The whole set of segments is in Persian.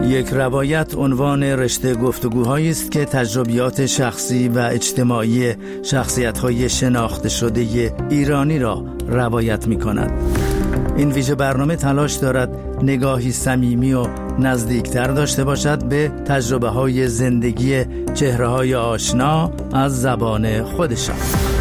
یک روایت عنوان رشته گفتگوهایی است که تجربیات شخصی و اجتماعی شخصیت‌های شناخته شده ایرانی را روایت می‌کند. این ویژه برنامه تلاش دارد نگاهی صمیمی و نزدیکتر داشته باشد به تجربه‌های زندگی چهره‌های آشنا از زبان خودشان.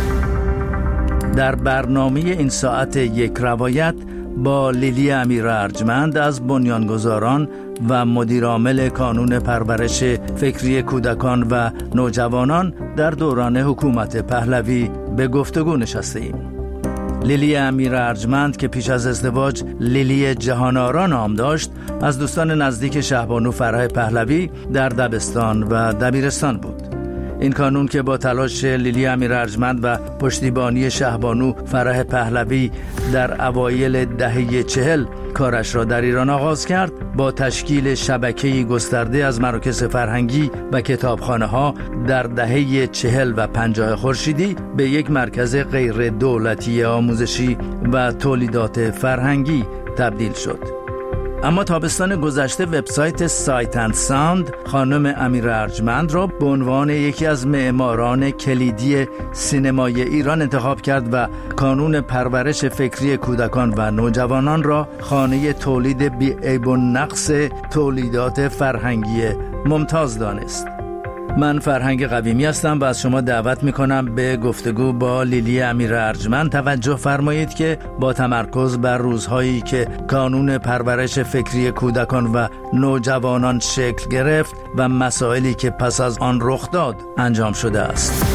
در برنامه این ساعت یک روایت با لیلی امیرارجمند از بنیانگذاران و مدیرعامل کانون پرورش فکری کودکان و نوجوانان در دوران حکومت پهلوی به گفتگو نشسته‌ایم. لیلی امیرارجمند که پیش از ازدواج لیلی جهان‌آرا نام داشت، از دوستان نزدیک شهبانو فرح پهلوی در دبستان و دبیرستان بود. این کانون که با تلاش لیلی امیرارجمند و پشتیبانی شهبانو فرح پهلوی در اوایل دهه 40 کارش را در ایران آغاز کرد، با تشکیل شبکه‌ای گسترده از مراکز فرهنگی و کتابخانه‌ها در دهه 40 و 50 خورشیدی به یک مرکز غیر دولتی آموزشی و تولیدات فرهنگی تبدیل شد. اما تابستان گذشته وبسایت سایت اند ساوند خانم امیرارجمند را به عنوان یکی از معماران کلیدی سینمای ایران انتخاب کرد و کانون پرورش فکری کودکان و نوجوانان را خانه تولید بی‌عیب و نقص تولیدات فرهنگی ممتاز دانست. من فرهنگ قویمی هستم و از شما دعوت میکنم به گفتگو با لیلی امیرارجمند توجه فرمایید که با تمرکز بر روزهایی که کانون پرورش فکری کودکان و نوجوانان شکل گرفت و مسائلی که پس از آن رخ داد انجام شده است.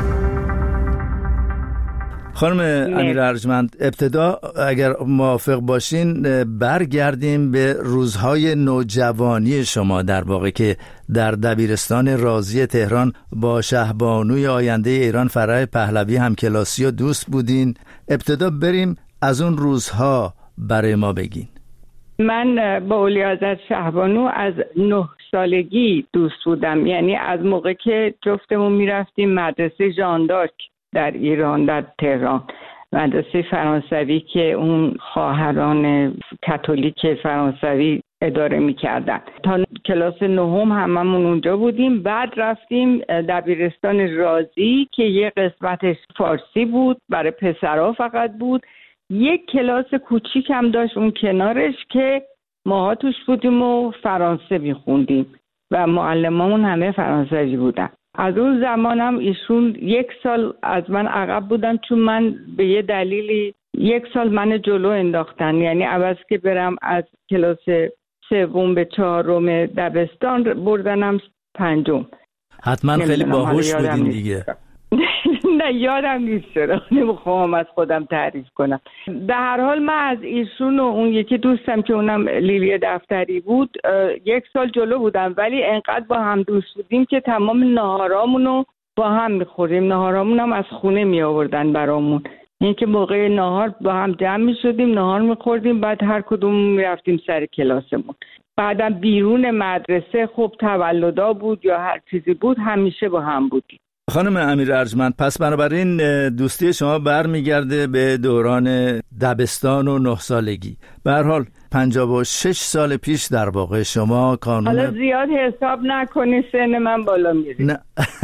خانم امیرارجمند، ابتدا اگر موافق باشین برگردیم به روزهای نوجوانی شما، در واقع که در دبیرستان رازی تهران با شهبانوی آینده ایران فرح پهلوی هم کلاسی و دوست بودین. ابتدا بریم از اون روزها برای ما بگین. من با اولیاءحضرت شهبانو از 9 سالگی دوست بودم، یعنی از موقع که جفتمون میرفتیم مدرسه ژان دارک در ایران، در تهران، مدرسه فرانسوی که اون خواهران کاتولیک فرانسوی اداره می‌کردن. تا کلاس 9 هممون اونجا بودیم. بعد رفتیم دبیرستان رازی که یه قسمتش فارسی بود، برای پسرها فقط بود. یک کلاس کوچیک هم داشت اون کنارش که ماها توش بودیم و فرانسه می‌خوندیم و معلمامون همه فرانسوی بودن. از اون زمانم ایشون 1 سال از من عقب بودن، چون من به یه دلیلی 1 سال من جلو انداختن، یعنی عوض که برم از کلاس 3 به 4 دبستان بردنم 5. حتما خیلی باهوش بودین دیگه. نه یادم نیست، چرا نمیخوام از خودم تعریف کنم. در هر حال من از ایشون و اون یکی دوستم که اونم لیلی دفتری بود 1 سال جلو بودم، ولی انقدر با هم دوست بودیم که تمام ناهارامونو با هم میخوریم. ناهارامون هم از خونه می آوردن برامون، این که موقع ناهار با هم جمع می شدیم، ناهار میخوردیم، بعد هر کدوم میرفتیم سر کلاسمون. بعدم بیرون مدرسه خب تولدا بود یا هر چیزی بود، همیشه با هم بودیم. خانم امیرارجمند، پس بنابراین دوستی شما برمیگرده به دوران دبستان و 9 سالگی. به هر حال 56 سال پیش در واقع شما کانون، حالا زیاد حساب نکنی سن من بالا میره. نه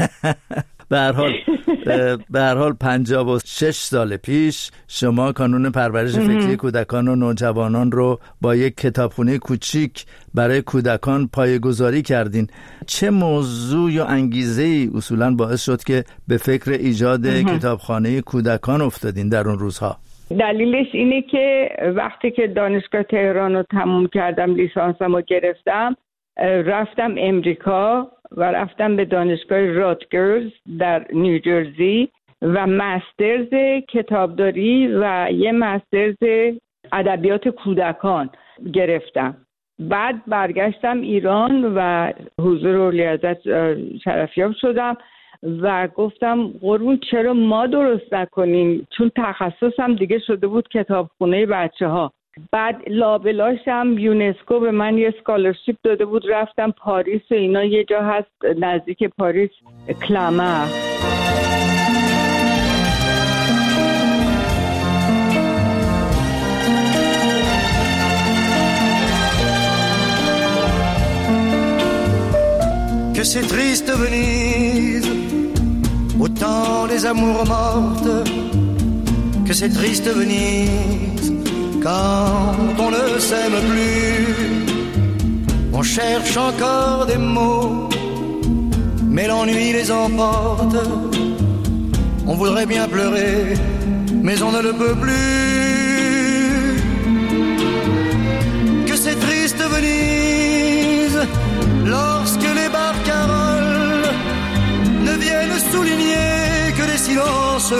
به هر حال 56 سال پیش شما کانون پرورش فکری کودکان و نوجوانان رو با یک کتابخونه کوچیک برای کودکان پایه‌گذاری کردین. چه موضوع یا انگیزه‌ای اصولاً باعث شد که به فکر ایجاد کتابخانه کودکان افتادین در اون روزها؟ دلیلش اینه که وقتی که دانشگاه تهران رو تموم کردم، لیسانسم رو گرفتم، رفتم امریکا و رفتم به دانشگاه راتگرز در نیوجرسی و مسترز کتابداری و یه مسترز ادبیات کودکان گرفتم. بعد برگشتم ایران و حضور اولیاءحضرت شرفیاب شدم و گفتم قربون چرا ما درست نکنیم، چون تخصصم دیگه شده بود کتابخونه بچه‌ها. بعد لابلاشم یونسکو به من یه اسکالرشیپ داده بود، رفتم پاریس و اینا. یه جا هست نزدیک پاریس، کلامر. que c'est triste Venise, au temps des amours mortes, que c'est triste Venise, quand on ne s'aime plus. On cherche encore des mots, mais l'ennui les emporte. On voudrait bien pleurer, mais on ne le peut plus. Que c'est triste Venise, lorsque les barcaroles ne viennent souligner que des silences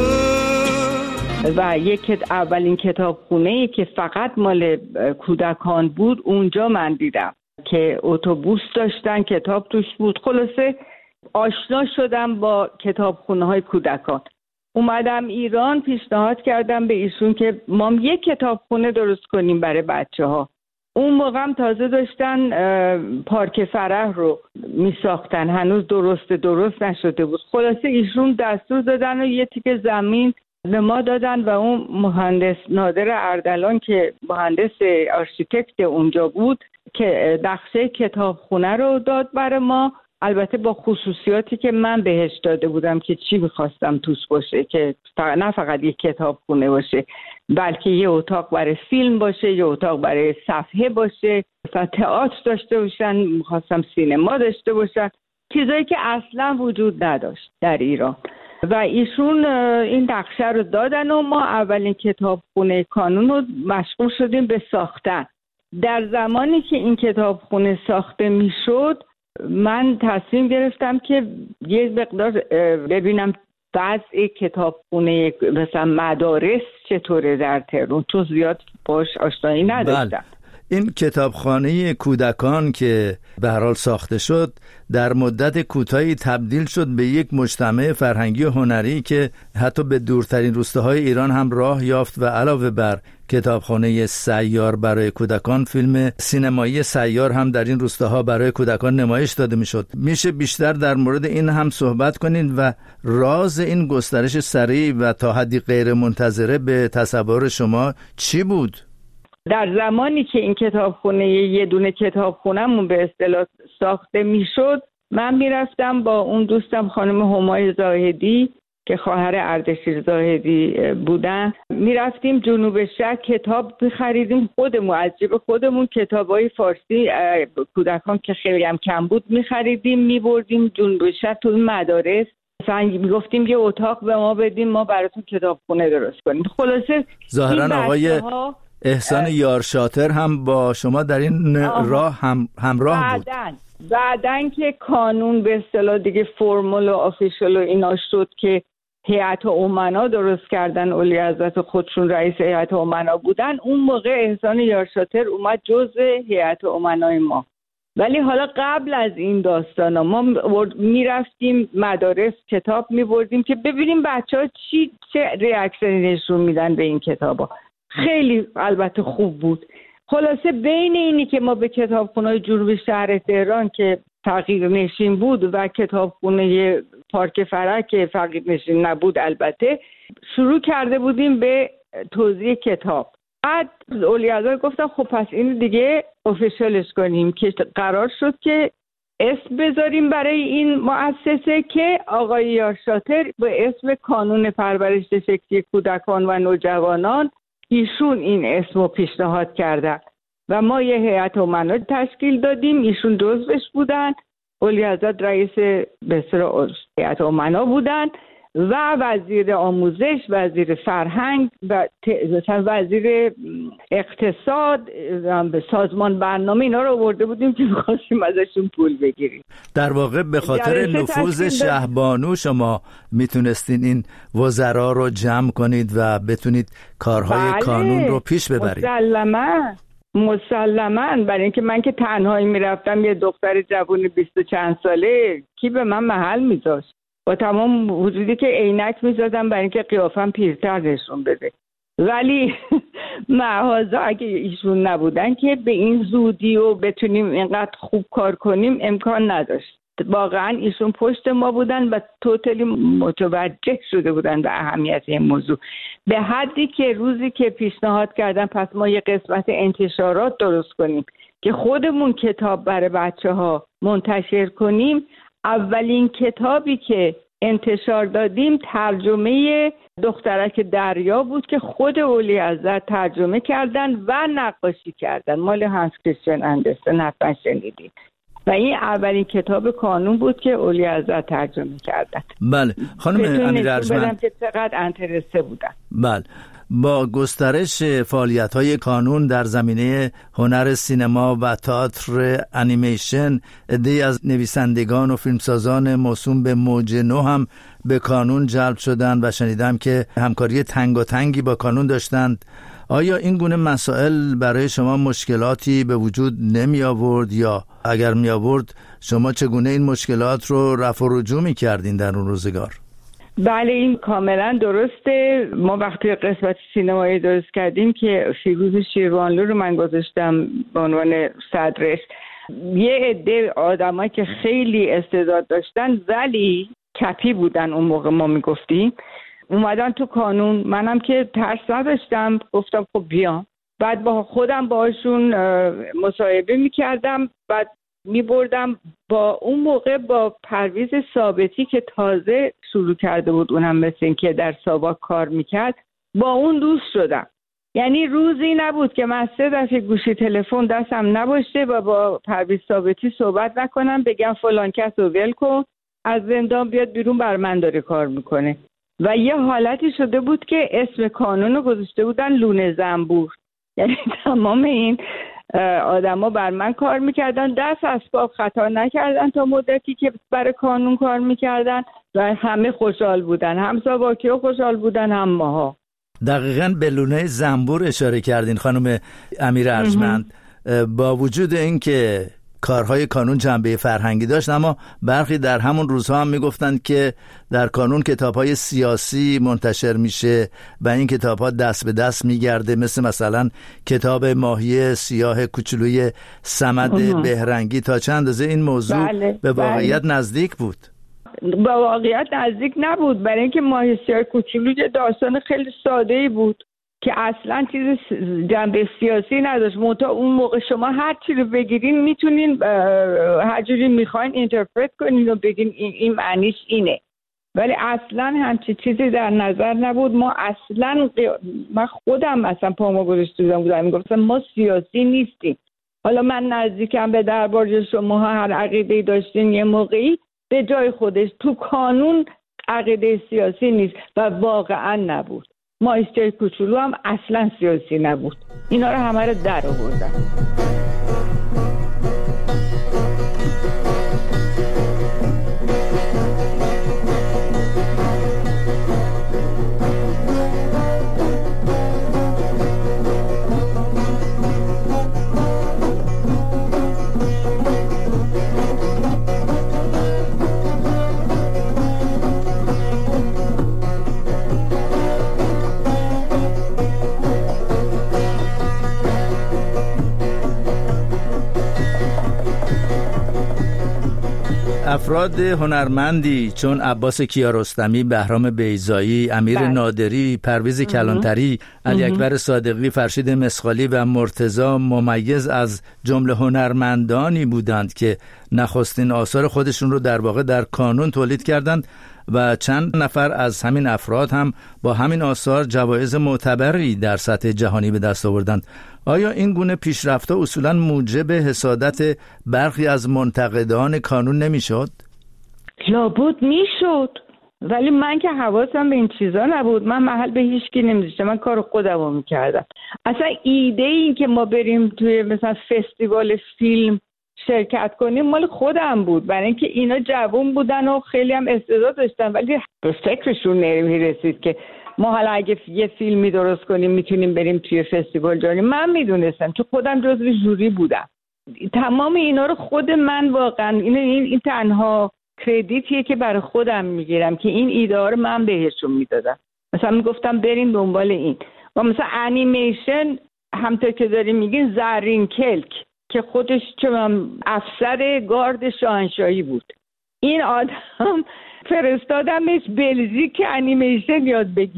creux. و اولین کتابخونه‌ای که فقط مال کودکان بود اونجا من دیدم که اتوبوس داشتن، کتاب توش بود. خلاصه آشنا شدم با کتابخونه‌های کودکان. اومدم ایران، پیشنهاد کردم به ایشون که ما یک کتابخونه درست کنیم برای بچه‌ها. اون موقع هم تازه داشتن پارک فرح رو می ساختن، هنوز درست نشده بود. خلاصه ایشون دستور دادن و یه تیکه زمین به ما دادن و اون مهندس نادر اردلان که مهندس آرشیتکت اونجا بود که نقشه کتابخونه رو داد برای ما، البته با خصوصیاتی که من بهش داده بودم که چی می‌خواستم توش باشه، که نه فقط یک کتابخونه باشه بلکه یه اتاق برای فیلم باشه، یه اتاق برای صفحه باشه، مثلا تئاتر داشته باشن، می‌خواستم سینما داشته باشن، چیزایی که اصلا وجود نداشت در ایران. و ایشون این نقشه رو دادن و ما اولین کتابخونه کانون رو مشغول شدیم به ساختن. در زمانی که این کتابخونه ساخته میشد من تصمیم گرفتم که یه مقدار ببینم وضع کتابخونه مثلا مدارس چطوره در تهران، چون زیاد باش آشنایی نداشتم. این کتابخانه کودکان که به هر حال ساخته شد در مدت کوتاهی تبدیل شد به یک مجتمع فرهنگی و هنری که حتی به دورترین روستاهای ایران هم راه یافت و علاوه بر کتابخانه سیار برای کودکان، فیلم سینمایی سیار هم در این روستاها برای کودکان نمایش داده میشد. میشه بیشتر در مورد این هم صحبت کنین و راز این گسترش سریع و تا حدی غیر منتظره به تصور شما چی بود؟ در زمانی که این کتابخونه یه دونه کتابخونه‌مون به اصطلاح ساخته میشد، من میرفتم با اون دوستم خانم همای زاهدی که خواهر اردشیر زاهدی بودن، میرفتیم جنوب شهر کتاب بخریدیم خودمون، از جیب خودمون کتابای فارسی کودکان که خیلی هم کم بود میخریدیم، میبردیم جنوب شهر تو مدارس، مثلا میگفتیم یه اتاق به ما بدیم ما براتون کتابخونه درست کنیم. خلاصه ظاهرا آقای احسان یارشاتر هم با شما در این راه همراه بود. بعدن که کانون به اصطلاح دیگه فرمال و آفیشال و اینا شد که هیئت امنا درست کردن، اولی حضرت خودشون رئیس هیئت امنا بودن، اون موقع احسان یارشاتر اومد جزء هیئت امنای ما. ولی حالا قبل از این داستانا ما میرفتیم مدارس کتاب میبردیم که ببینیم بچه‌ها چه ریاکشنی نشون میدن به این کتابا. خیلی البته خوب بود. خلاصه بین اینی که ما به کتابخونه جنوب شهر تهران که فقیر نشین بود و کتابخونه پارک فرح که فقیر نشین نبود البته، شروع کرده بودیم به توزیع کتاب. بعد اولیاء گفتم خب پس این دیگه افیشالش کنیم، که قرار شد که اسم بذاریم برای این مؤسسه که آقای یارشاتر به اسم کانون پرورش فکری کودکان و نوجوانان ایشون این اسمو پیشنهاد کردن و ما یه هیئت امنا تشکیل دادیم، ایشون جزوش بودن، اولیحضرت رئیس به هیئت امنا بودن و وزیر آموزش، وزیر فرهنگ و وزیر اقتصاد، سازمان برنامه، اینا رو آورده بودیم که می‌خواستیم ازشون پول بگیریم. در واقع به خاطر نفوذ شهبانو شما میتونستین این وزرا رو جمع کنید و بتونید کارهای کانون رو پیش ببرید. مسلماً برای اینکه من که تنهایی میرفتم، یه دختر جوون 20 و چند ساله، کی به من محل میذاشت؟ با تمام وجودی که عینک میزدم برای اینکه قیافم پیرتر نشون بده. ولی معاذا اگه ایشون نبودن که به این زودی و بتونیم اینقدر خوب کار کنیم امکان نداشت. واقعا ایشون پشت ما بودن و توتالی متوجه شده بودن به اهمیت این موضوع، به حدی که روزی که پیشنهاد کردن پس ما یه قسمت انتشارات درست کنیم که خودمون کتاب برای بچه‌ها منتشر کنیم، اولین کتابی که انتشار دادیم ترجمه دخترک دریا بود که خود اولیعزت ترجمه کردن و نقاشی کردن، مال هانس کریستیان اندرسن، حتما شنیدید. و این اولین کتاب کانون بود که اولیعزت ترجمه کردن. بله خانم امیر ارجمند که چقدر انترسته بودن. بله، با گسترش فعالیت‌های کانون در زمینه هنر سینما و تئاتر انیمیشن، عده‌ای از نویسندگان و فیلمسازان موسوم به موج نو هم به کانون جلب شدند و شنیدم که همکاری تنگاتنگی با کانون داشتند. آیا این گونه مسائل برای شما مشکلاتی به وجود نمی آورد، یا اگر می آورد شما چگونه این مشکلات رو رفع و رجوع می کردین در اون روزگار؟ بله این کاملا درسته. ما وقتی قسمت سینمایی درست کردیم که فیروز شیروانلو رو من گذاشتم به عنوان صدرش، یه عده آدمایی که خیلی استعداد داشتن ولی کپی بودن، اون موقع ما میگفتیم، اومدن تو کانون. منم که ترس نداشتم، گفتم خب بیام. بعد با خودم باشون مصاحبه میکردم، بعد میبردم. با اون موقع با پرویز ثابتی که تازه شروع کرده بود، اونم مثل این که در ساواک کار میکرد، با اون دوست شدم. یعنی روزی نبود که من 3 دفعه گوشی تلفن دستم نباشه و با پرویز ثابتی صحبت نکنم، بگم فلان کس رو ول کن، از زندان بیاد بیرون، بر من داره کار میکنه. و یه حالتی شده بود که اسم کانون رو گذاشته بودن لونه زنبور. یعنی تمام این آدما بر من کار میکردن، دست از پا خطا نکردن تا مدتی که برای کانون کار میکردن و همه خوشحال بودن، هم ساواکی‌ها خوشحال بودن هم ماها. دقیقاً به لونه زنبور اشاره کردین خانم امیر ارجمند. با وجود این که کارهای کانون جنبه فرهنگی داشت، اما برخی در همون روزها هم میگفتند که در کانون کتاب‌های سیاسی منتشر میشه و این کتاب‌ها دست به دست میگرده، مثلا کتاب ماهی سیاه کوچولوی صمد بهرنگی. تا چند اندازه این موضوع به واقعیت نزدیک بود؟ با واقعیت نزدیک نبود، برای اینکه ماهی سیاه کوچولو داستان خیلی ساده‌ای بود که اصلا چیز جنبه سیاسی نداشت. منتها اون موقع شما هر چی رو بگیرین میتونین هر جوری میخواین اینترپرت کنین و بگین این معنیش اینه، ولی اصلا همچی چیزی در نظر نبود. ما اصلا من خودم اصلا پامو گذاشته بودم میگفتم ما سیاسی نیستیم. حالا من نزدیکم به دربار شما هر عقیده‌ای داشتین یه موقعی به جای خودش، تو کانون عقیده سیاسی نیست و واقعا نبود. ماهیچه کوچولو هم اصلا سیاسی نبود. اینا رو همه رو در آوردن. افراد هنرمندی چون عباس کیارستمی، بهرام بیضایی، امیر نادری، پرویز کلانتری، علی اکبر صادقی، فرشید مسخالی و مرتضی ممیز از جمله هنرمندانی بودند که نخستین آثار خودشون رو در واقع در کانون تولید کردند و چند نفر از همین افراد هم با همین آثار جوایز معتبری در سطح جهانی به دست آوردند. آیا این گونه پیشرفت‌ها اصولاً موجب حسادت برخی از منتقدان کانون نمی‌شد؟ لابد میشد، ولی من که حواسم به این چیزا نبود. من محل به هیچ کی نمی‌ذاشتم، من کار خودمو می‌کردم. اصلا ایده این که ما بریم توی مثلا فستیوال فیلم شرکت کنیم مال خودم بود، برای اینکه اینا جوان بودن و خیلی هم استعداد داشتن، ولی به فکرشون نمی‌رسید که ما حالا اگه یه فیلمی درست کنیم میتونیم بریم توی فستیوال جاری. من میدونستم چون خودم جزو ژوری بودم. تمام اینا رو خود من واقعا این تنها کردیتیه که برای خودم میگیرم که این ایده ها رو من بهشون میدادم. مثلا میگفتم بریم دنبال این. و مثلا انیمیشن همونطور که داریم میگین زرین کلک که خودش چون افسر گارد شاهنشاهی بود، این آدم فرستادمش بلژیک که انیمیشن یاد بگیره.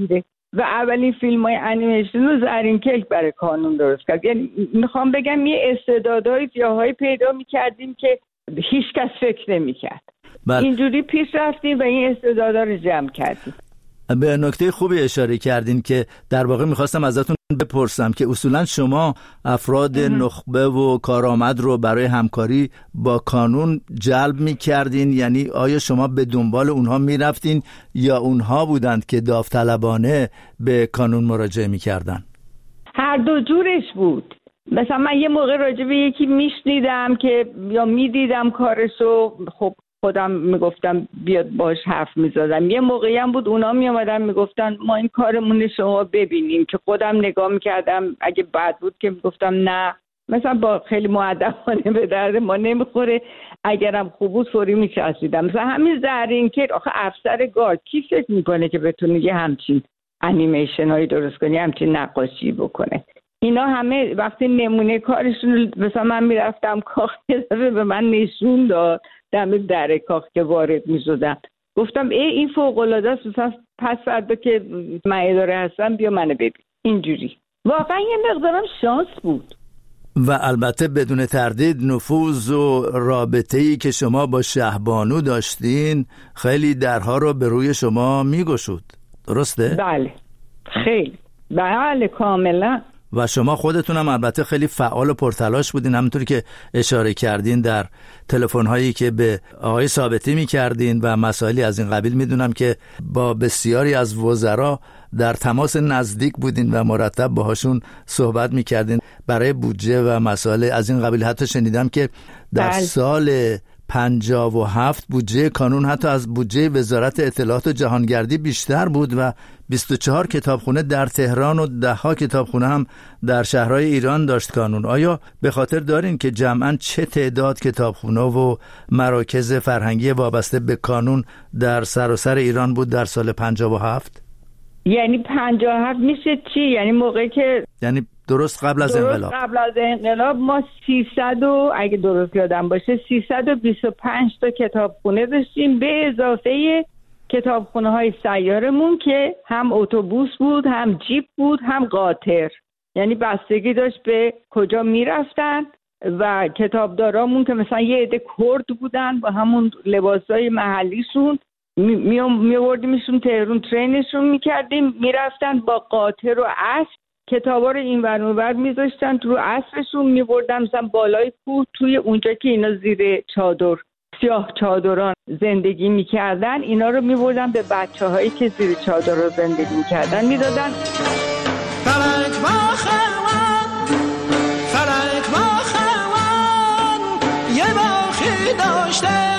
و اولین فیلم‌های انیمیشن رو زرین کلک برای کانون درست کرد. یعنی میخوام بگم یه استعدادهای جاهای پیدا میکردیم که هیچ کس فکر نمیکرد. اینجوری پیش رفتیم و این استعدادها رو جمع کردیم. به نکته خوبی اشاره کردین که در واقع میخواستم ازتون بپرسم که اصولا شما افراد نخبه و کارآمد رو برای همکاری با کانون جلب میکردین، یعنی آیا شما به دنبال اونها میرفتین یا اونها بودند که داوطلبانه به کانون مراجعه میکردن؟ هر دو جورش بود. مثلا من یه موقع راجع به یکی میشنیدم که یا میدیدم کارشو، خب خودم میگفتم بیاد باش حرف میزدم. یه موقعی هم بود اونا میامدن میگفتن ما این کارمون شما ببینیم، که خودم نگاه میکردم اگه بد بود که میگفتم نه، مثلا با خیلی مؤدبانه به درد ما نمیخوره، اگرم خوب بود فوری میچسبیدم. مثلا همین زرین که آخه افسر گارد کی فکر میکنه که بتونه یه همچین انیمیشن هایی درست کنه، همچین نقاشی بکنه؟ اینا همه وقتی نمونه کارشون، مثلا من میرفتم کاخ به من نشون داد دم در کاخ که وارد میشدم، گفتم این فوق العاده است، پس فردا که من اداره هستم بیا منو ببین. اینجوری واقعا یه مقدارم شانس بود. و البته بدون تردید نفوذ و رابطه‌ای که شما با شهبانو داشتین خیلی درها رو به روی شما میگشود، درسته؟ بله خیلی، بله کاملا. و شما خودتون هم البته خیلی فعال و پرتلاش بودین، همونطوری که اشاره کردین در تلفن‌هایی که به آقای ثابتی می‌کردین و مسائلی از این قبیل. میدونم که با بسیاری از وزرا در تماس نزدیک بودین و مرتب باهاشون صحبت می‌کردین برای بودجه و مسائل از این قبیل. حتی شنیدم که در سال 57 بودجه کانون حتی از بودجه وزارت اطلاعات و جهانگردی بیشتر بود و 24 کتابخونه در تهران و 10 کتابخونه هم در شهرهای ایران داشت کانون. آیا به خاطر دارین که جمعاً چه تعداد کتابخونه و مراکز فرهنگی وابسته به کانون در سراسر ایران بود در سال 57؟ یعنی 57 میشه چی؟ یعنی موقعی که یعنی درست قبل از انقلاب. قبل از انقلاب ما 300 و اگه درست یادم باشه 325 تا کتابخونه داشتیم، به اضافه کتابخونه های سیارمون که هم اتوبوس بود، هم جیپ بود، هم قاطر. یعنی بستگی داشت به کجا میرفتن و کتابدارامون که مثلا یه عده کرد بودن با همون لباسای محلیشون میوردیمشون تهران، ترینشون میکردیم، میرفتن با قاطر و اسب کتابا رو این ور اون ور میذاشتن رو اسبشون، میبردن مثلا بالای کوه، توی اونجا که اینا زیر چادر سیاه چادران زندگی میکردن، اینا رو میبردن به بچه هایی که زیر چادر رو زندگی میکردن میدادن. فلک با خوان، فلک با خوان، یه باخی داشتم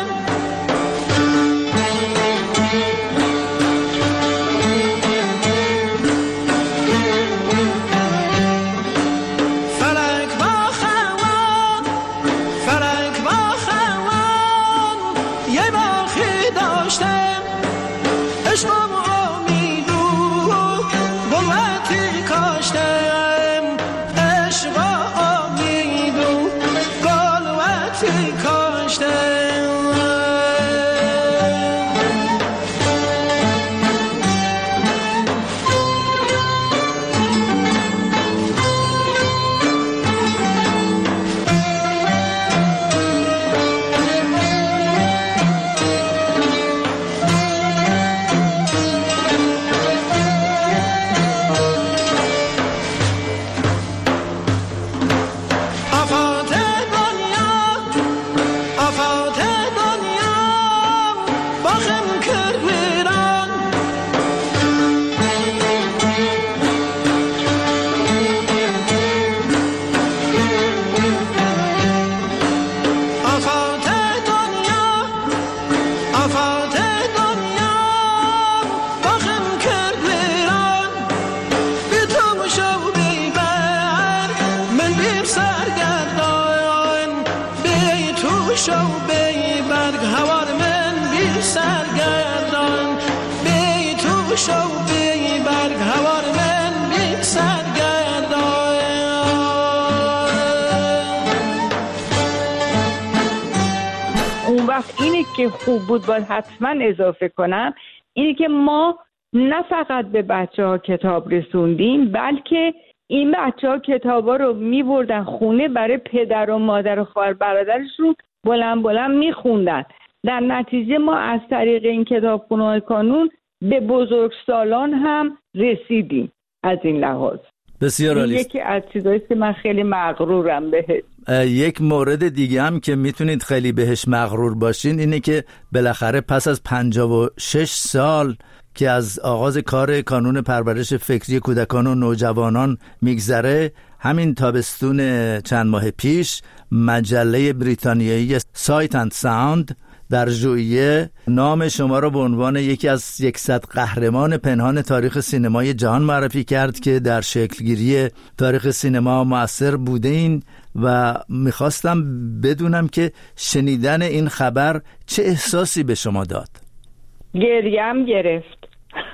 اینی که خوب بود باید حتما اضافه کنم، اینی که ما نه فقط به بچه‌ها کتاب رسوندیم، بلکه این بچه‌ها کتابا رو می‌بردن خونه برای پدر و مادر و خواهر برادرشون بلند بلند می‌خوندن. در نتیجه ما از طریق این کتابخونه‌های کانون به بزرگسالان هم رسیدیم. از این لحاظ بسیار عالی. یکی از چیزایی که من خیلی مغرورم بهش. یک مورد دیگه هم که میتونید خیلی بهش مغرور باشین اینه که بالاخره پس از 56 سال که از آغاز کار کانون پرورش فکری کودکان و نوجوانان میگذره، همین تابستون چند ماه پیش مجله بریتانیایی سایت اند ساوند در ژوئیه نام شما را به عنوان یکی از 100 قهرمان پنهان تاریخ سینمای جهان معرفی کرد که در شکلگیری تاریخ سینما مؤثر بودین و میخواستم بدونم که شنیدن این خبر چه احساسی به شما داد؟ گریم گرفت.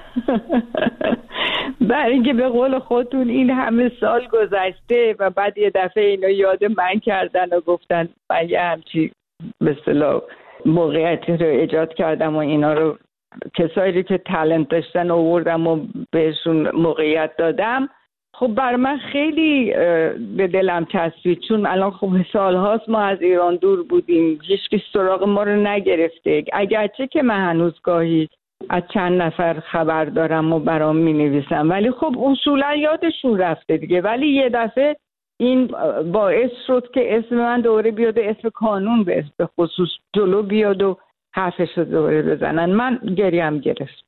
برای اینکه به قول خودتون این همه سال گذشته و بعد یه دفعه اینو یاد من کردن و گفتن من یه همچی به اصطلاح موقعیتی رو ایجاد کردم و اینا رو کسایی که تالنت داشتن آوردم و بهشون موقعیت دادم. خب بر من خیلی به دلم چسبید، چون الان خب سالهاست ما از ایران دور بودیم، هیچ سراغ ما رو نگرفته، اگرچه که من هنوز گاهی از چند نفر خبر دارم و برام می نویسم، ولی خب اصولا یادشون رفته دیگه. ولی یه دفعه این باعث شد که اسم من دوره بیاد، اسم کانون به خصوص جلو بیاد و حرفش رو دوره بزنن. من گریم گرفت.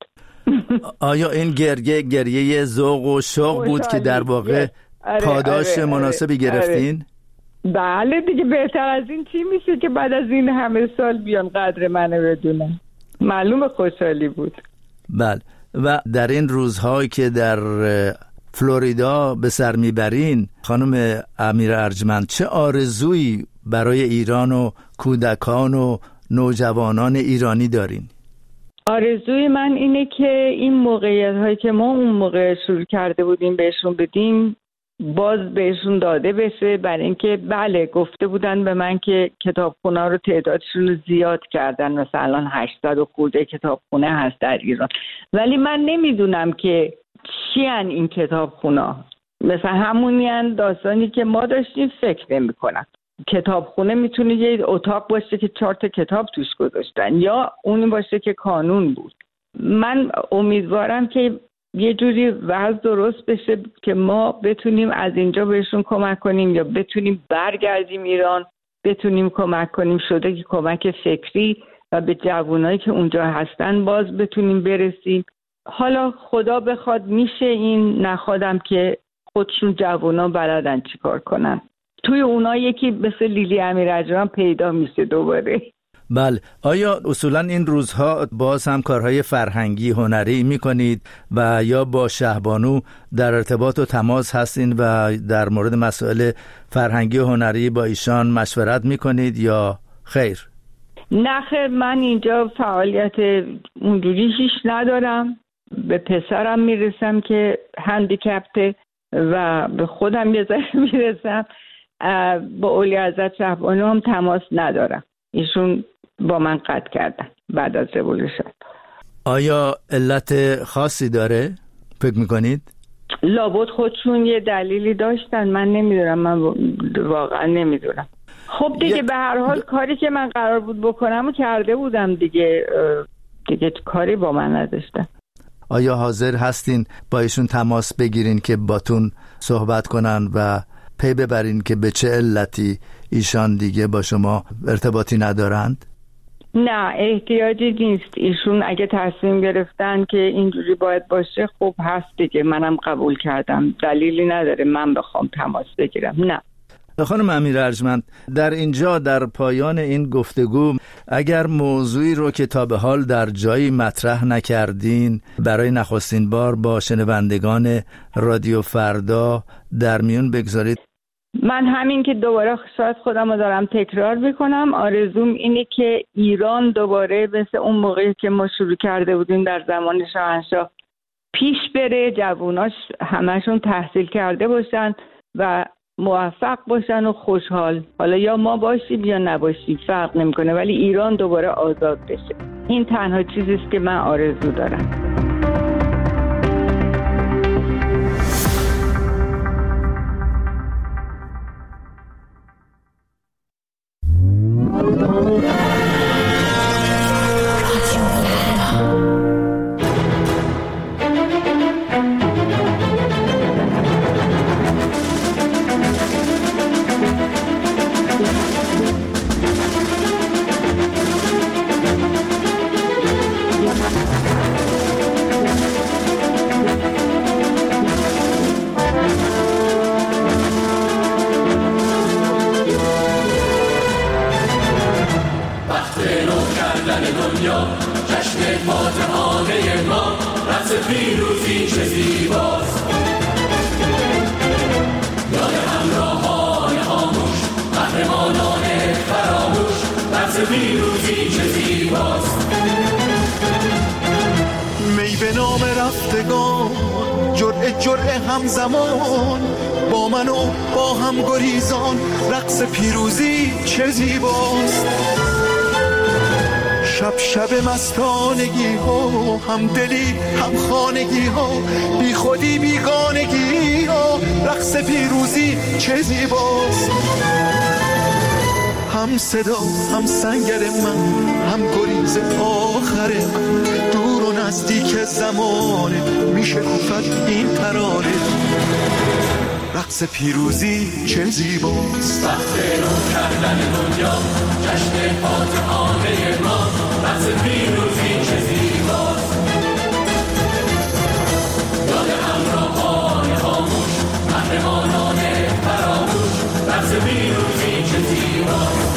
آیا این گریه ذوق و شوق بود که در واقع پاداش مناسبی گرفتین؟ بله دیگه، بهتر از این چی میشه که بعد از این همه سال بیان قدر منو بدونن. معلوم خوشحالی بود. بله. و در این روزهایی که در فلوریدا به سر میبرین خانم امیر ارجمند، چه آرزویی برای ایران و کودکان و نوجوانان ایرانی دارین؟ آرزوی من اینه که این موقعیت هایی که ما اون موقع شروع کرده بودیم بهشون بدیم باز بهشون داده بشه، برای اینکه بله گفته بودن به من که کتابخونه رو تعدادشون رو زیاد کردن، مثلا 800 و خورده کتابخونه هست در ایران، ولی من نمیدونم که چی هن این کتابخونه. مثلا همونی داستانی که ما داشتیم فکر نمی کنم. کتابخونه میتونه یه اتاق باشه که 4 تا کتاب توش گذاشتن، یا اونی باشه که کانون بود. من امیدوارم که یه جوری وضع درست بشه که ما بتونیم از اینجا بهشون کمک کنیم، یا بتونیم برگردیم ایران بتونیم کمک کنیم، شده که کمک فکری و به جوانایی که اونجا هستن باز بتونیم برسیم. حالا خدا بخواد میشه، این نخوادم که خودشون جوانا بلدن چی کار کنن. توی اونا یکی مثل لیلی امیرجان پیدا میشه دوباره. بله. آیا اصولا این روزها باز هم کارهای فرهنگی هنری میکنید و یا با شهبانو در ارتباط و تماس هستین و در مورد مسائل فرهنگی و هنری با ایشان مشورت میکنید یا خیر؟ نه خیر، من اینجا فعالیت اونجوری هیچ ندارم. به پسرم میرسم که هندیکپته و به خودم یه ذره میرسم. با اولی حضرت شهبانو هم تماس ندارم، ایشون با من قطع کردن بعد از رولوشن. آیا علت خاصی داره فکر میکنید؟ لابد خودشون یه دلیلی داشتن، من نمیدونم، من واقعا نمیدونم. خب دیگه به هر حال کاری که من قرار بود بکنم و کرده بودم دیگه کاری با من نداشتن. آیا حاضر هستین با ایشون تماس بگیرین که باتون صحبت کنن و پی ببرین که به چه علتی ایشان دیگه با شما ارتباطی ندارند؟ نه احتیاجی نیست. ایشون اگه تصمیم گرفتن که اینجوری باید باشه خب هست دیگه، منم قبول کردم، دلیلی نداره من بخوام تماس بگیرم. نه. خانم امیر ارجمند، در اینجا در پایان این گفتگو اگر موضوعی رو که تا به حال در جایی مطرح نکردین برای نخستین بار با شنوندگان رادیو فردا در میون بگذارید. من همین که دوباره شاید خودم رو دارم تکرار میکنم، آرزوم اینه که ایران دوباره مثل اون موقعی که ما شروع کرده بودیم در زمان شاهنشاه پیش بره، جواناش همشون تحصیل کرده باشن و موفق باشن و خوشحال. حالا یا ما باشیم یا نباشیم فرق نمیکنه، ولی ایران دوباره آزاد بشه. این تنها چیزیست که من آرزو دارم. دنیا، جشن فاتحانه ما، رقص پیروزی چه زیباست. یاد همراهان خاموش، قهرمانان فراموش، رقص پیروزی چه زیباست. می به نام رفتگان، جرعه جرعه همزمان، با من و با هم گریزان، رقص پیروزی چه زیباست. شب شب مستانگی ها، هم دلی هم خانگی ها، بی خودی بیگانگی ها، رقص پیروزی چه زیباست. هم صدا هم سنگر من، هم گریز آخر من، دور و نزدیک زمانه، میشه گفت این ترانه، رقص پیروزی چه زیباست. وقت رو کردن دنیا، جشن فاتحانه ما، رقص پیروزی چه زیباست. یاد همراهان خاموش، قهرمانان فراموش، رقص پیروزی چه زیباست.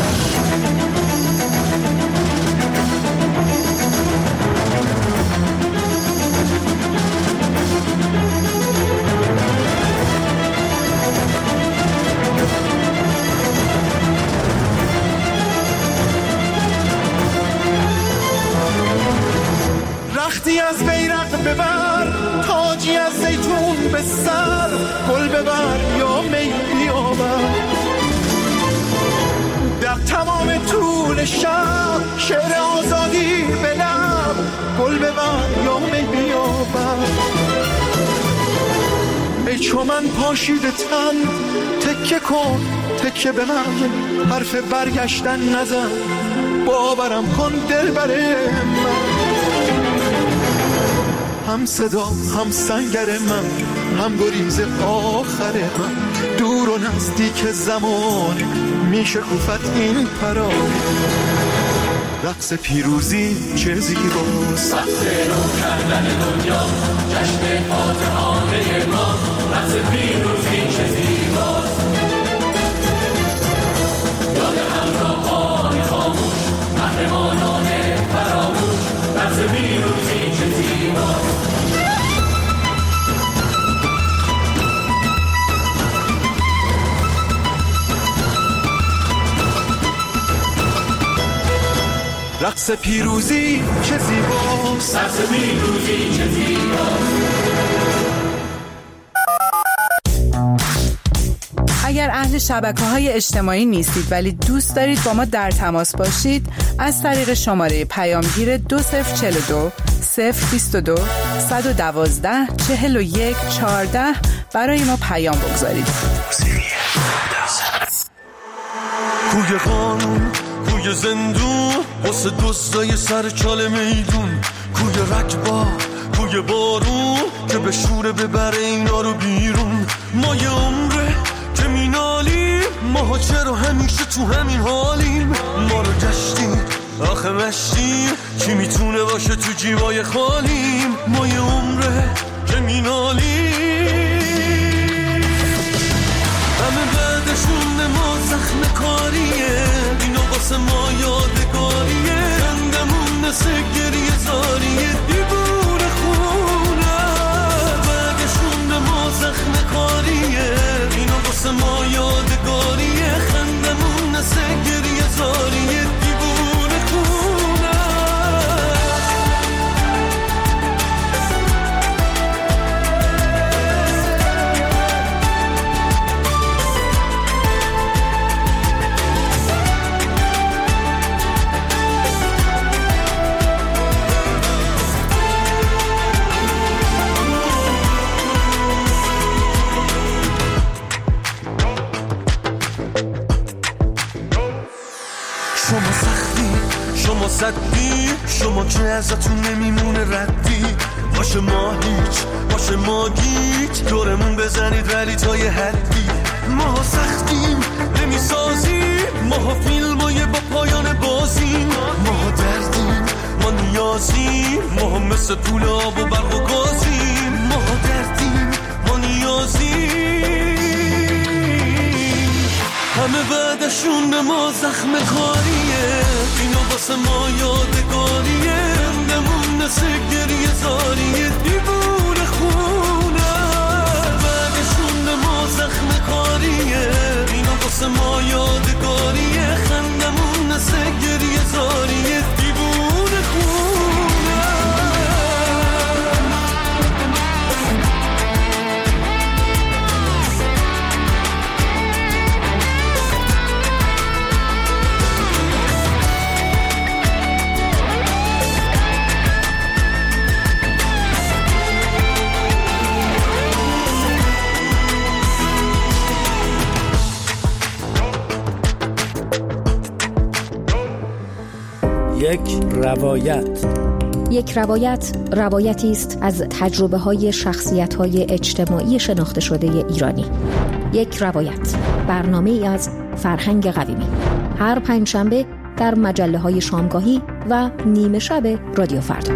رختی از بیرق ببر، تاجی از زیتون به سر، گل ببر یا می بیاور، در تمام طول شب شعر آزادی به لب، گل ببر یا می بیاور. ای چو من پاشیده تن، تکه کن تکه به من، حرف برگشتن نزن، باورم کن دلبر من. هم صدا هم سنگر من، هم گریز آخر من، دور و نزدیک زمان، میشه گفت این پرانه، رقص پیروزی چه زیباست. وقت رو کردن دنیا، جشن فاتحانه ما، رقص پیروزی چه زیباست. یاد همراهان خاموش، قهرمانان فراموش، رقص پیروزی چه زیباست. رقص پیروزی چه زیباست. رقص پیروزی چه زیباست. اگر اهل شبکه‌های اجتماعی نیستید ولی دوست دارید با ما در تماس باشید، از طریق شماره پیامگیر 2042 022 112 41 14 برای ما پیام بگذارید. کوی قانون، کوی زندون، واسه دوستای سر چال میدون، کوی رکبا، کوی بارون که به شوره ببره اینا رو بیرون. ما یه عمره که مینالیم، ماها چرا همیشه تو همین حالیم. ما رو گشتیم آخه مشتیم، کی میتونه باشه تو جیبای خالیم. ما یه عمره که مینالیم، همه بعدشون ما زخم کاریه، اینا واسه ما یادگاریه. خندمون نسه گریه زاریه، دیوونه خونه، بعدشون ما زخم کاریه، اینا واسه ما یادگاریه. خندمون نسه گریه زاریه، دیوونه خونه. شما سختی، شما صدی، شما که ازتون نمیمونه ردی. باشه ما هیچ، باشه ما گیج، دورمون بزنید ولی تا یه حدی. ما سختیم نمیسازیم، ما فیلمای با پایان بازیم. ما دردیم، ما نیازیم، ما مثل پول آب و برق و گازیم. ما دردیم، ما نیازیم، همه بعد بعدشون به ما زخم کاریه، اینا واسه ما یادگاریه، نمونه سگریه زاریه دیوونه خونه. بعدشون به ما زخم کاریه، اینا واسه ما یادگاریه، خندمون سگریه زاریه دیوونه خونه. یک روایت روایتی است از تجربه‌های شخصیت‌های اجتماعی شناخته شده ایرانی. یک روایت، برنامه‌ای از فرهنگ قویمی، هر پنجشنبه در مجله‌های شامگاهی و نیمه شب رادیو فردا.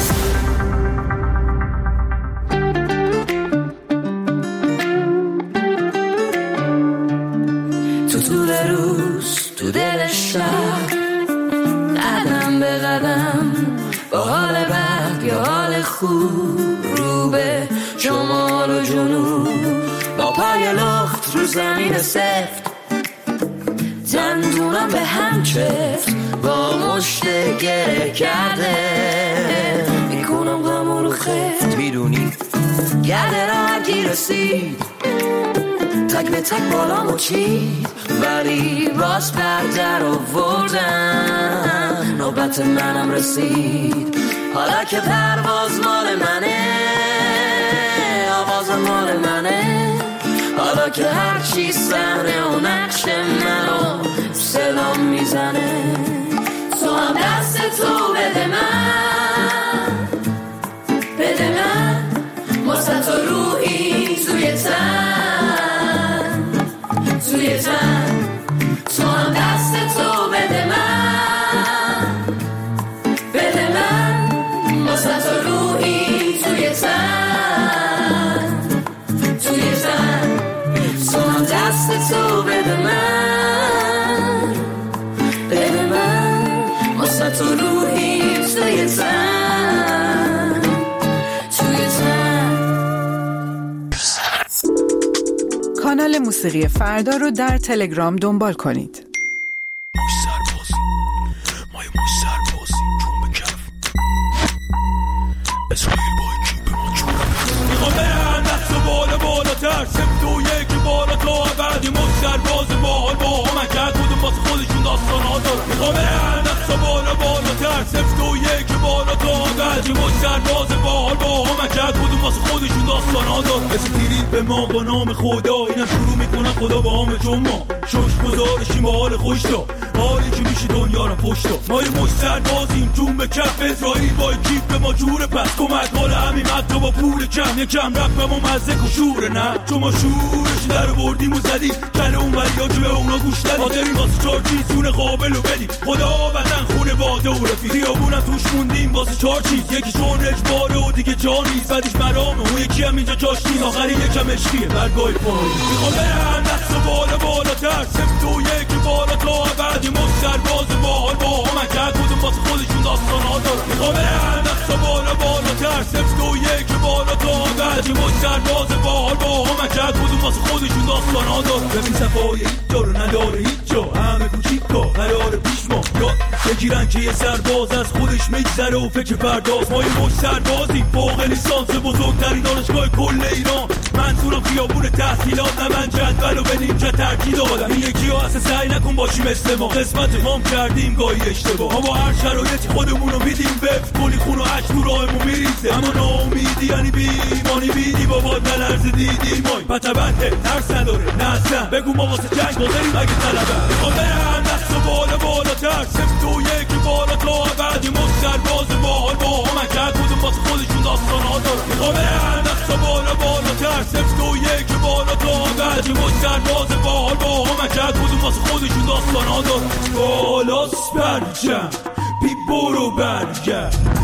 تو طول روز، تو دل شب، قدم به قدم، با حال بد یا حال خوب، رو به شمال و جنوب، با پای لخت رو زمین سفت، دندونم به هم چفت، با مشت گره کرده، میکنم غم رو خفت. میدونی گرده را هرگی رسید، تک به تک بالامو چید، ولی باز بردر آوردم، نوبت منم رسید. حالا که پرواز مال منه، آواز مال منه، حالا که هرچی صحنه و نقش منو صدام میزنه، تو هم دست تو بده من، بده من، واسه تو روحی توی تن، توی تن، تو هم دست تو بده من، بده من، واسه تو روحی توی تن، توی تن، تو هم دست تو بده من، بده من، واسه تو روحی توی تن، توی تن. کانال موسیقی فردا رو در تلگرام دنبال کنید. سمت و یک بالا تا بعدی مشترباز باحال با هم کرد بودم واسه خودشون داستان ها دارن. میخوام برن دستا بالاتر سمت و یک بالا تا بعدی مشترباز باحال با هم کرد بودم واسه خودشون داستان ها دارن. بسیدید به ما با نام خدا، اینم شروع میکنن خدا با هم چون ما شش گذارشیم با حال خوش تا حالی که میشه دنیا رو پشت تا ما یه مشتربازیم جون به کف اسرائیل با کیف به ما جوره پس کمک مال همین حتی با پول کم یکم رفت به ما مزه کشوره نه چون ما شورش در بردیم و زدیم کل اون وریا که به اونا گوش دادیم حاضریم واسه چار چیزونه قابل و بدیم خدا وطن خونه باده و رفیق خیابونم توش موندیم واسه چار چیز یکیشون رجباره و دیگه جا نیست بعدش برامه اون یکی هم اینجا جاش نیست آخری یکم عشقیه برگاه پایی میخوام برن دست و بالاتر سمت و یک بالا تا بعدی مشترباز باحال با هم کرد بودم واسه خودشون داستان ها دارن میخوام برن دست و بالاتر سمت و یک بالا تا بعدی مشترباز باحال با هم کرد بودم واسه خودشون داستان ها دارن ببین صفای هیچ جا رو نداره هیچ جا همه کوچیکا قرار پیش ما یاد بگیرن که یه سرباز از خودش میگذره و فکر پرداز ما یه مشتربازیم فوق لیسانس بزرگترین دانشگاه کل ایران منظورم خیابون تحصیلات نه من جدول و به نیمچه ترکیب دادم این یکی ها اصلا سعی نکن باشی مثل ما قسمت مام کردیم گاهی اشتباه ما با هر شرایطی خودمون رو میدیم به کلی خون و عشق تو راهمون میریزه اما ناامیدی یعنی بیمانی بیدی بابا نلرز دیدی مای پتبته ترس نداره نه اصلا بگو ما واسه جنگ بازاریم اگه طلبه میخوام برن دست و بالاتر سمت و یک بالا تا بعدی مشترباز باحال با هم کرد بودم واسه خودشون داستان ها دارن میخوام برن دست و بالاتر سمت و یک بالا تا بعدی مشترباز باحال با هم کرد بودم واسه خودشون داستان ها دارن بالاست برجم بی برو برگرد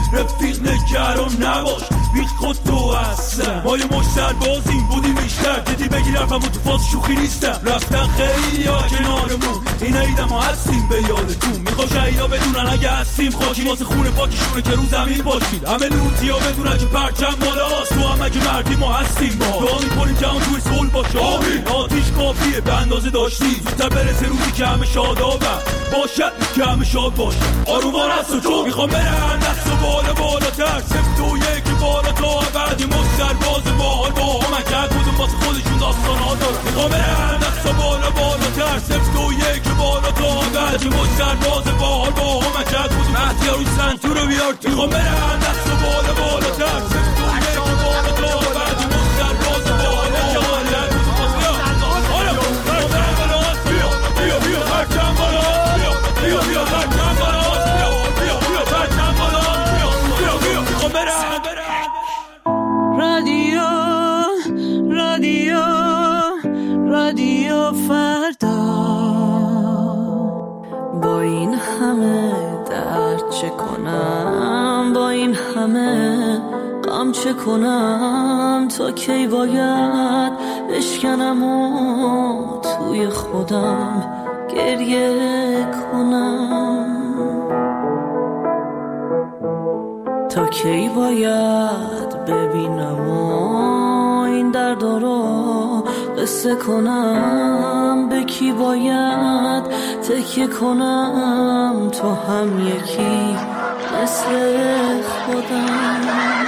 رفیق نگران نباش بیخ خود تو هستم ما یه مشتر بازیم بودیم بیشتر دیدی بگیر حرفمو تو فاز شوخی نیستم رفتن خیلی ها کنارمون این عیدم ها هستیم به یادتون میخوا شهیدا بدونن اگه هستیم خاکی واسه خونه پاکشونه که رو زمین باشید همه لوتی ها بدونن که پرچم بالاست تو هم اگه مردی ما هستیم با دعا میکنیم که همون توی صلح باشه آتیش کافیه به اندازه داشتی زودتر برسه روزی که همه شادابم باشد که همه شاد باشه آرومان هست و چون میخوام برن دست و بالاتر سفت و یک بالا تا بعدی مستر باز باحال با هم کرد بودم واسه خودشون داستان ها دارن میخوام برن دست و بالاتر سفت و یک بالا تا بعدی مستر باز باحال با هم کرد بودم مهدی روی سنتور رو بیار تو میخوام برن دست و بالاتر سفت و یک بالا تا بعدی مستر باز باحال با هم کرد رادیو فردا با این همه درد چه کنم با این همه غم چه کنم تا کی باید بشکنم و توی خودم گریه کنم تا کی باید ببینم و این درد رو قصه کنم به کی باید تکیه کنم تو هم یکی مثل خودم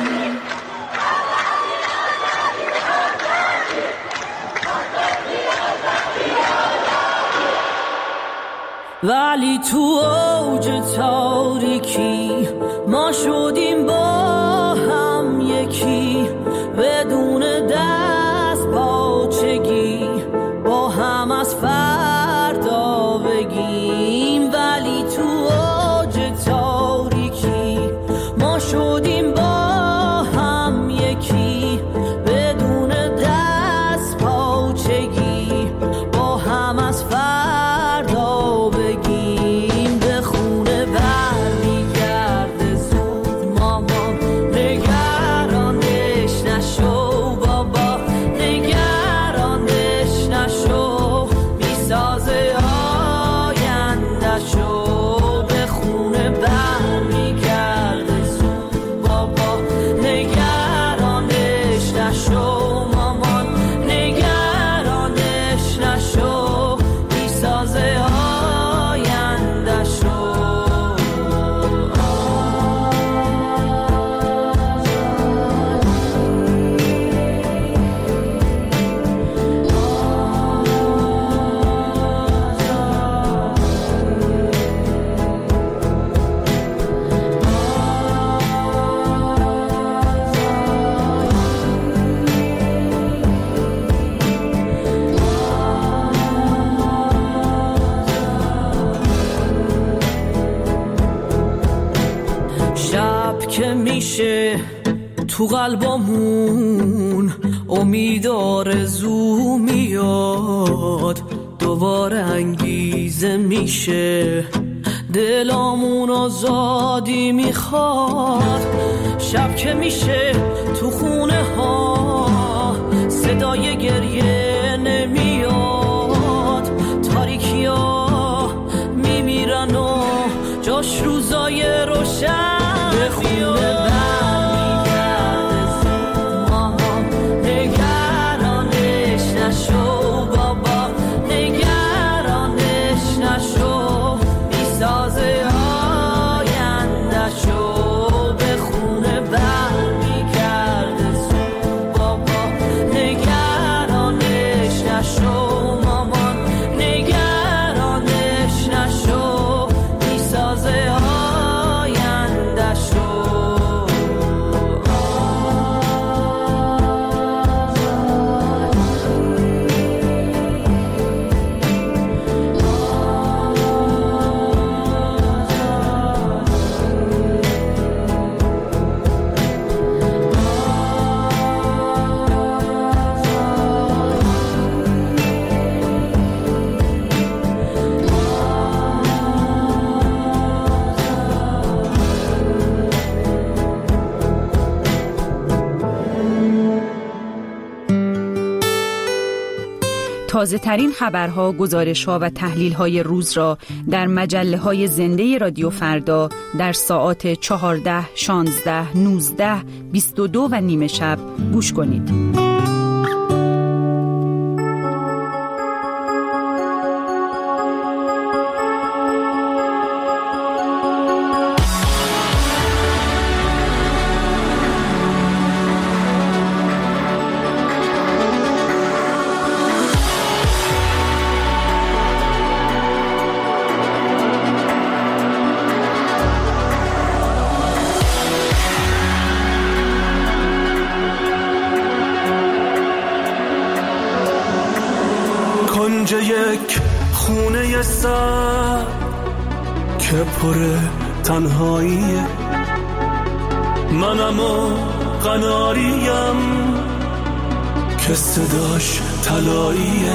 ولی تو اوج تاریکی ما شدیم با هم یکی بدون دست پاچگی با هم از فردا بگیم ولی تو اوج تاریکی ما شدیم با هم یکی بدون دست پاچگی با هم از فردا بگیم به خونه برمیگرده زود مامان نگرانش نشو بابا نگرانش نشو میسازه آینده‌شو به خونه برمیگرده زود بابا نگرانش نشو مامان نگرانش نشو میسازه شب که میشه تو قلبمون امید آرزو میاد دوباره انگیزه میشه دلامون آزادی میخواد شب که میشه تو خونه ها صدای گریه نمیاد تاریکی ها میمیرن و جاش روزای روشن به خونه برمیگرده زود مامان نگرانش نشو بابا نگرانش نشو میسازه آینده‌شو به خونه برمیگرده زود بابا نگرانش نشو تازه ترین خبرها، گزارش‌ها و تحلیل‌های روز را در مجله‌های زنده رادیو فردا در ساعات 14، 16، 19، 22 و نیم شب گوش کنید. کنج یک خونه سر که پر تنهاییه، منم و قناریم که صداش طلاییه.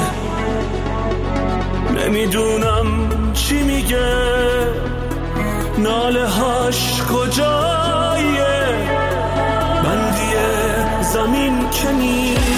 نمیدونم چی میگه، ناله هاش کجاییه، بندی زمین که نیست،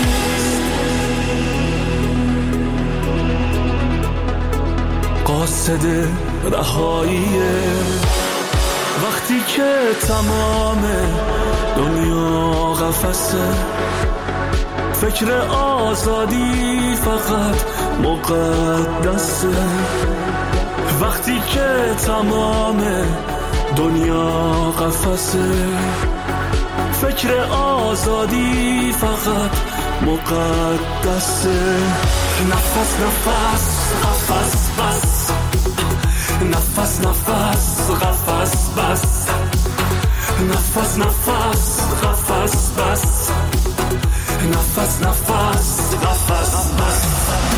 قاصد رهاییه. وقتی که تمام دنیا قفسه، فکر آزادی فقط مقدسه. وقتی که تمام دنیا قفسه، فکر آزادی فقط مقدسه. نفس نفس قفس بس، نفس نفس قفس بس، نفس نفس قفس بس، نفس نفس قفس بس.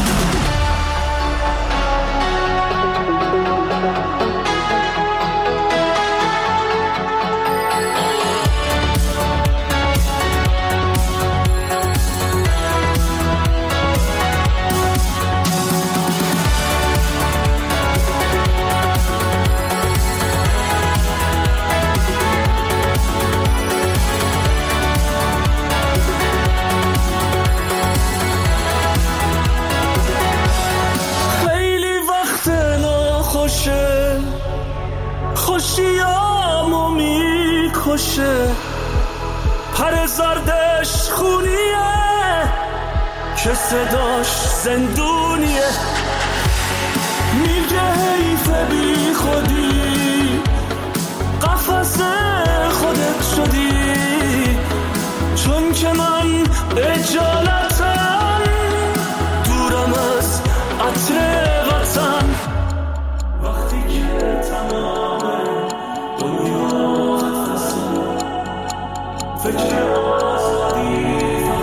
خوشیامو میکشه، پر زردش خونیه که صداش زندونیه. میگه حیف بی خودی، قفس خودت شدی، چون که من اجالتم دورم از عطر وطن. وقتی که تمام دنیا قفسه، فکر آزادی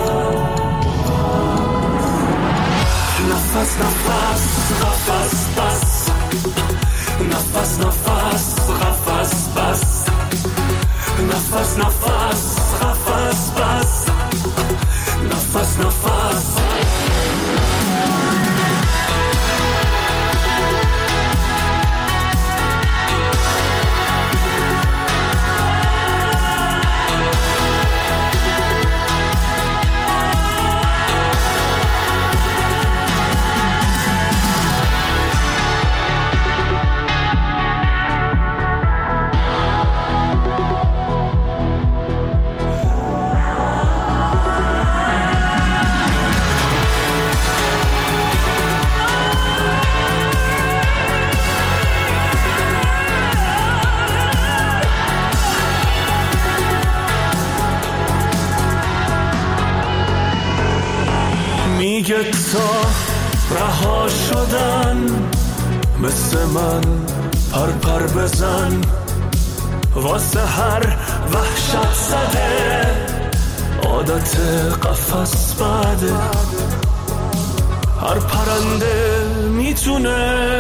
نفس نفس قفس بس، نفس نفس قفس بس، نفس نفس قفس بس، نفس نفس. میگه تا رها شدن مثل من پر بزن، واسه هر وحشت زده عادت قفس بده. هر پرنده میتونه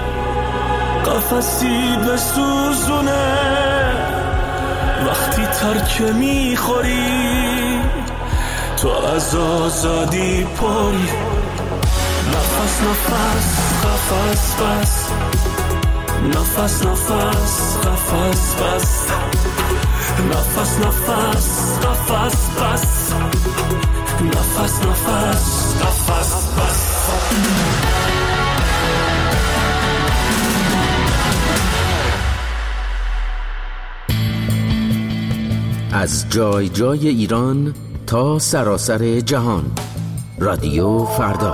قفسی بسوزونه، وقتی ترک میخوری تو از آزادی پری. نفس نفس قفس بس، نفس نفس قفس بس، نفس نفس قفس بس، نفس نفس قفس بس. از جای جای ایران تا سراسر جهان، رادیو فردا.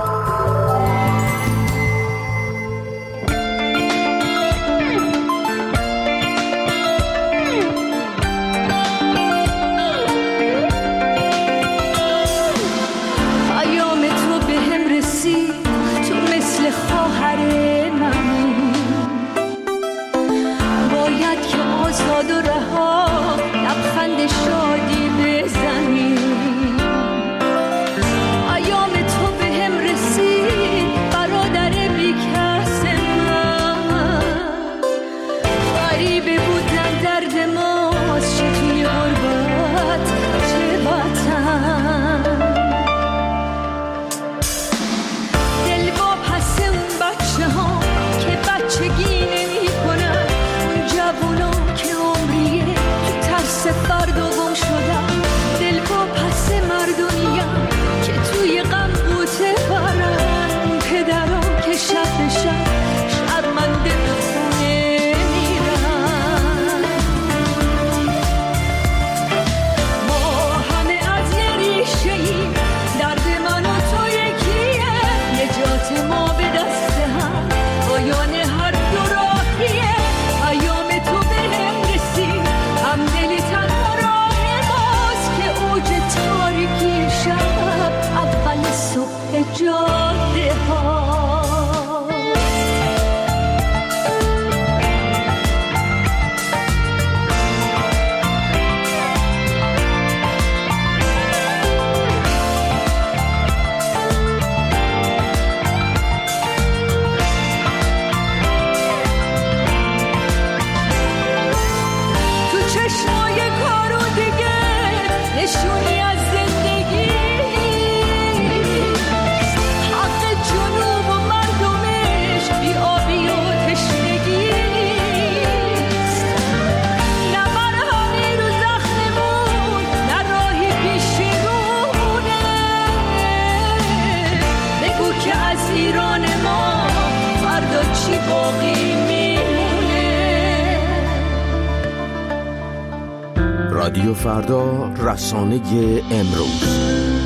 رادیو فردا، رسانه امروز.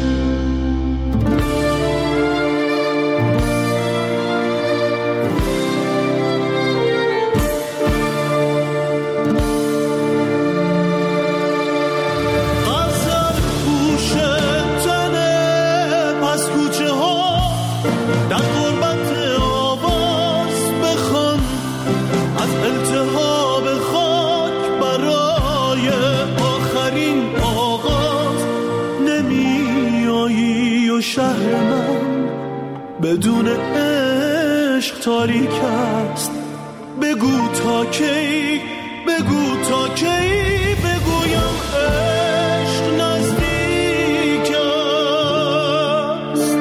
بدون عشق تاریک است. بگو تا کی، بگو تا کی بگویم عشق نزدیک است.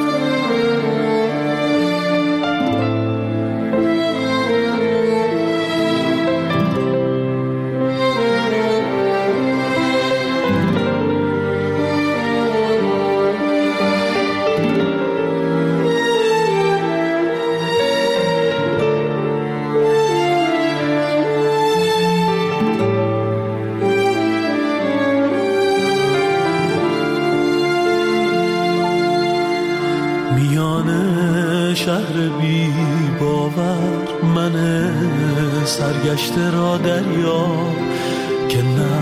شهر بی باور من سرگشته را دریاب که نه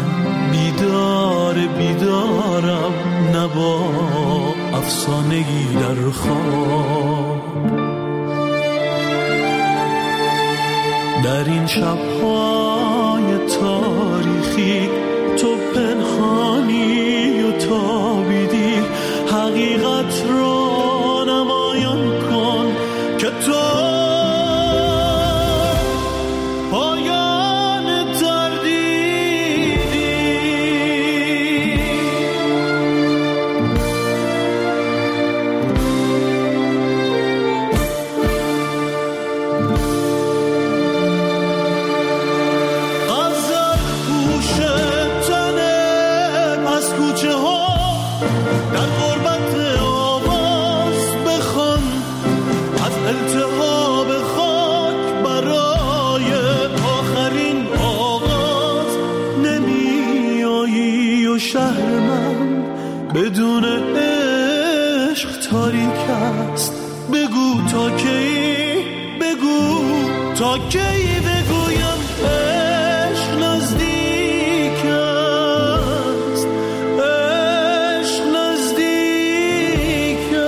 بیدارم نه با افسانگی در خواب. در این شب‌های تاریخی تو پنهانی و تابیدی، حقیقت را نمایان کن که تو پایان تردیدی. غزل پوش تنه پس کوچه ها در غربت آواز بخوان بدون عشق تاریک است. بگو تا کی، بگو تا کی بگویم عشق نزدیک است، عشق نزدیک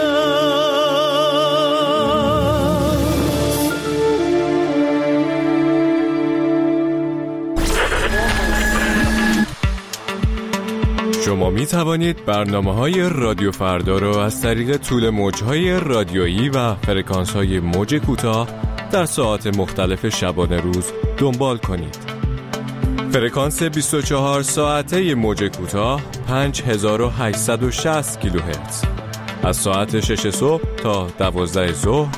است. شما می توانید برنامه‌های رادیو فردا را از طریق طول موج‌های رادیویی و فرکانس‌های موج کوتاه در ساعات مختلف شبانه روز دنبال کنید. فرکانس 24 ساعته موج کوتاه 5860 کیلوهرتز. از ساعت 6 صبح تا 12 ظهر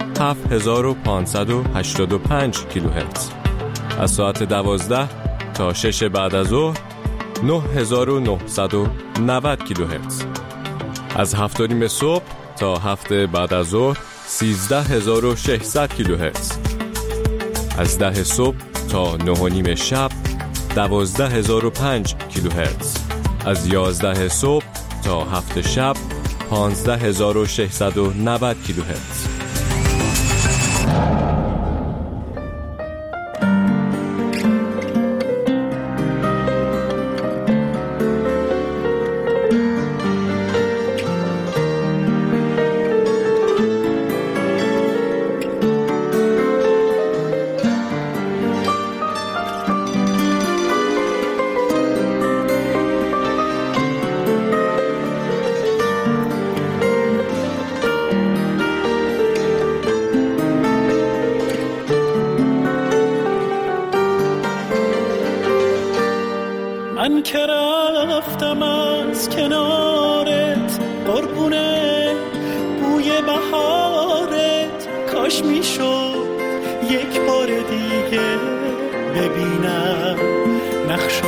7585 کیلوهرتز. از ساعت 12 تا 6 بعد از ظهر 9990 کیلوهرتز. از 7:30 صبح تا 7 بعد از ظهر 13600 کیلوهرتز. از 10 صبح تا 9:30 شب 12005 کیلوهرتز. از 11 صبح تا 7 شب 15690 کیلوهرتز. من که رفتم از کنارت قربونه بوی بهارت، کاش میشد یک بار دیگه ببینم نقش و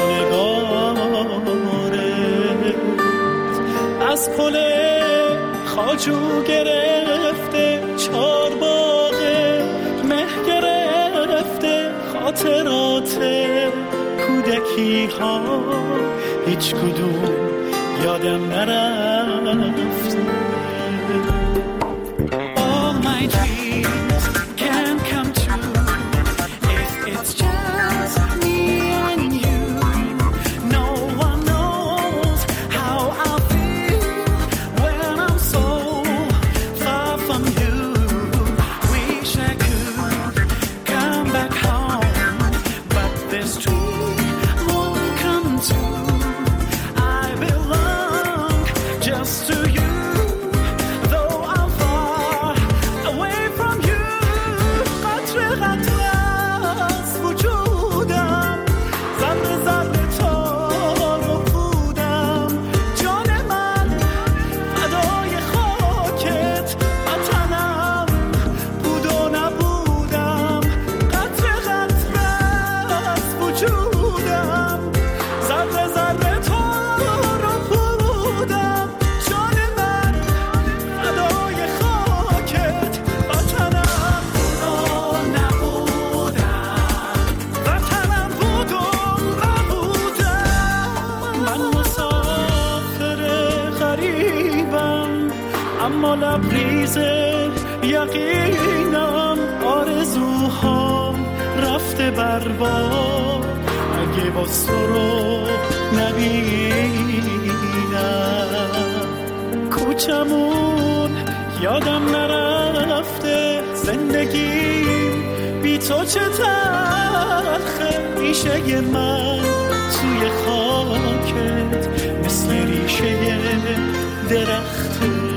نگارت. از پل خواجو گرفته چارباغه مه گرفته خاطرات کودکی ها، هیچ کدوم یادم نرفت. All my dreams can come true if it's just me and you. No one knows how I feel when I'm so far from you. Wish I could come back home, but this dream won't come true. I belong just to you. اما لبریز یقینم، آرزوها رفته برباد. اگه باز تو رو نبینم، کوچمون یادم نرفته، زندگیم بی تو چه تلخه. ریشه من توی خاکت مثل ریشه درخته.